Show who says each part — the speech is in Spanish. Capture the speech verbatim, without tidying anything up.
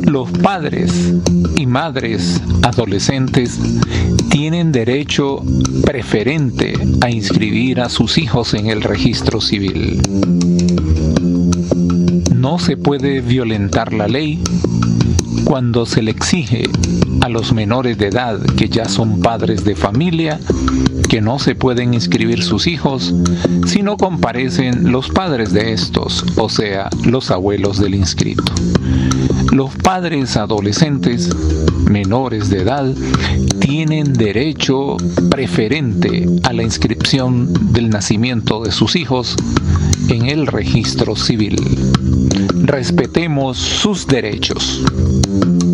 Speaker 1: Los padres y madres adolescentes tienen derecho preferente a inscribir a sus hijos en el registro civil. No se puede violentar la ley cuando se le exige a los menores de edad que ya son padres de familia que no se pueden inscribir sus hijos si no comparecen los padres de estos, o sea, los abuelos del inscrito. Los padres adolescentes menores de edad tienen derecho preferente a la inscripción del nacimiento de sus hijos en el registro civil. Respetemos sus derechos.